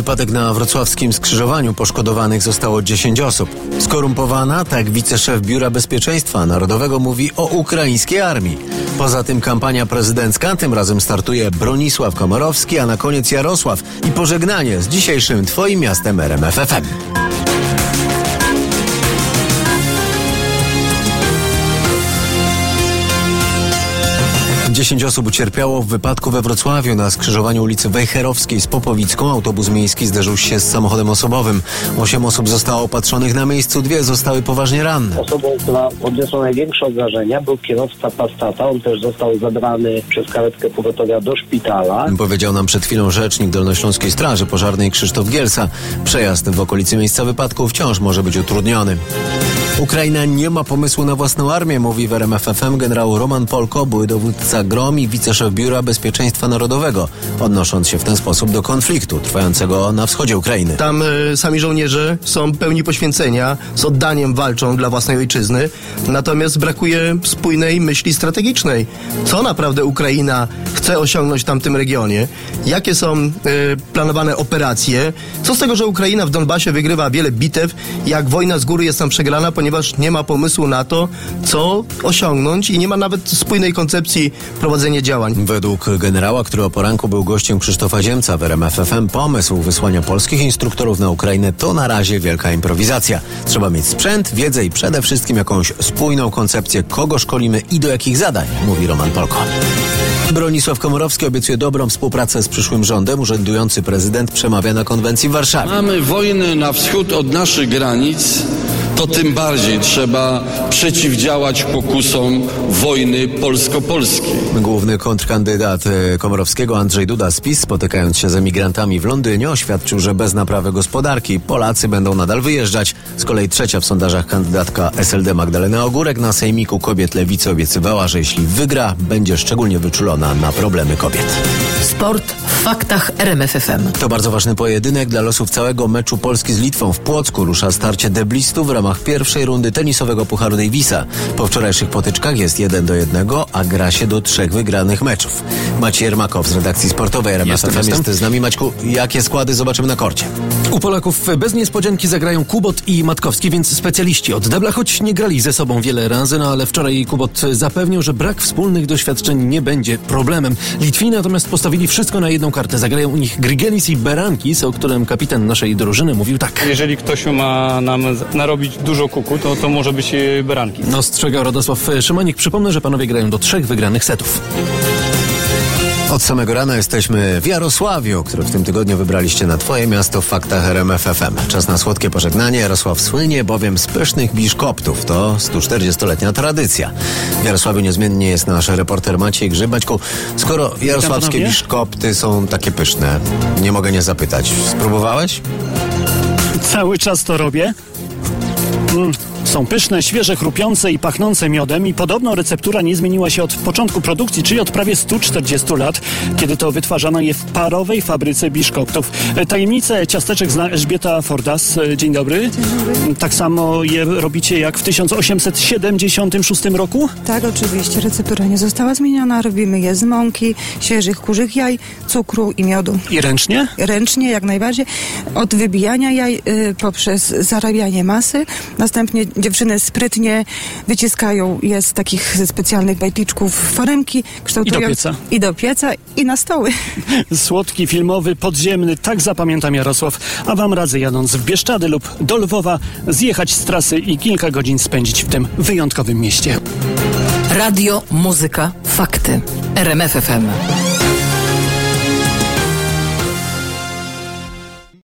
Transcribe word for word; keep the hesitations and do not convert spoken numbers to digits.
Wypadek na wrocławskim skrzyżowaniu. Poszkodowanych zostało dziesięć osób. Skorumpowana, tak wiceszef Biura Bezpieczeństwa Narodowego mówi o ukraińskiej armii. Poza tym kampania prezydencka, tym razem startuje Bronisław Komorowski, a na koniec Jarosław i pożegnanie z dzisiejszym Twoim miastem R M F F M. Dziesięć osób ucierpiało w wypadku we Wrocławiu na skrzyżowaniu ulicy Wejherowskiej z Popowicką. Autobus miejski zderzył się z samochodem osobowym. Osiem osób zostało opatrzonych na miejscu, dwie zostały poważnie ranne. Osobą, która odniosła największe obrażenia, był kierowca Passata. On też został zabrany przez karetkę pogotowia do szpitala. Powiedział nam przed chwilą rzecznik Dolnośląskiej Straży Pożarnej Krzysztof Gielsa. Przejazd w okolicy miejsca wypadku wciąż może być utrudniony. Ukraina nie ma pomysłu na własną armię, mówi w R M F F M generał Roman Polko, były dowódca GROM i wiceszef Biura Bezpieczeństwa Narodowego, odnosząc się w ten sposób do konfliktu trwającego na wschodzie Ukrainy. Tam y, sami żołnierze są pełni poświęcenia, z oddaniem walczą dla własnej ojczyzny, natomiast brakuje spójnej myśli strategicznej. Co naprawdę Ukraina chce osiągnąć w tamtym regionie? Jakie są y, planowane operacje? Co z tego, że Ukraina w Donbasie wygrywa wiele bitew, jak wojna z góry jest tam przegrana, ponieważ nie ma pomysłu na to, co osiągnąć i nie ma nawet spójnej koncepcji prowadzenia działań. Według generała, który o poranku był gościem Krzysztofa Ziemca w R M F F M, pomysł wysłania polskich instruktorów na Ukrainę to na razie wielka improwizacja. Trzeba mieć sprzęt, wiedzę i przede wszystkim jakąś spójną koncepcję, kogo szkolimy i do jakich zadań, mówi Roman Polko. Bronisław Komorowski obiecuje dobrą współpracę z przyszłym rządem. Urzędujący prezydent przemawia na konwencji w Warszawie. Mamy wojnę na wschód od naszych granic, to tym bardziej trzeba przeciwdziałać pokusom wojny polsko-polskiej. Główny kontrkandydat Komorowskiego Andrzej Duda z PiS, spotykając się z emigrantami w Londynie, oświadczył, że bez naprawy gospodarki Polacy będą nadal wyjeżdżać. Z kolei trzecia w sondażach kandydatka S L D Magdalena Ogórek na Sejmiku Kobiet Lewicy obiecywała, że jeśli wygra, będzie szczególnie wyczulona na problemy kobiet. Sport w faktach R M F F M. To bardzo ważny pojedynek dla losów całego meczu Polski z Litwą. W Płocku rusza starcie deblistów w ramach pierwszej rundy tenisowego Pucharu Davisa. Po wczorajszych potyczkach jest jeden do jednego, a gra się do trzech wygranych meczów. Maciej Jermakow z redakcji sportowej R M F F M jest z nami. Maćku, jakie składy zobaczymy na korcie? U Polaków bez niespodzianki zagrają Kubot i Matkowski, więc specjaliści od debla, choć nie grali ze sobą wiele razy, no ale wczoraj Kubot zapewnił, że brak wspólnych doświadczeń nie będzie problemem. Litwini natomiast postawili wszystko na jedną kartę. Zagrają u nich Grigelis i Berankis, o którym kapitan naszej drużyny mówił tak. Jeżeli ktoś ma nam narobić dużo kuku, to, to może być Berankis. Ostrzegał Radosław Szymanik. Przypomnę, że panowie grają do trzech wygranych setów. Od samego rana jesteśmy w Jarosławiu, który w tym tygodniu wybraliście na Twoje miasto w faktach R M F F M. Czas na słodkie pożegnanie. Jarosław słynie bowiem z pysznych biszkoptów. To stu czterdziestoletnia tradycja. W Jarosławiu niezmiennie jest nasz reporter Maciej Grzyb. Maćku, skoro jarosławskie biszkopty są takie pyszne, nie mogę nie zapytać. Spróbowałeś? Cały czas to robię. Mm. Są pyszne, świeże, chrupiące i pachnące miodem i podobno receptura nie zmieniła się od początku produkcji, czyli od prawie stu czterdziestu lat, kiedy to wytwarzano je w parowej fabryce biszkoptów. Tajemnicę ciasteczek zna Elżbieta Fordas. Dzień dobry. Dzień dobry. Tak samo je robicie jak w tysiąc osiemset siedemdziesiątym szóstym roku? Tak, oczywiście. Receptura nie została zmieniona. Robimy je z mąki, świeżych kurzych jaj, cukru i miodu. I ręcznie? Ręcznie, jak najbardziej. Od wybijania jaj y, poprzez zarabianie masy. Następnie dziewczyny sprytnie wyciskają je z takich specjalnych bajtliczków foremki, kształtują... I do pieca. I do pieca, i na stoły. Słodki, filmowy, podziemny, tak zapamiętam Jarosław, a wam radzę, jadąc w Bieszczady lub do Lwowa, zjechać z trasy i kilka godzin spędzić w tym wyjątkowym mieście. Radio, muzyka, fakty. R M F F M.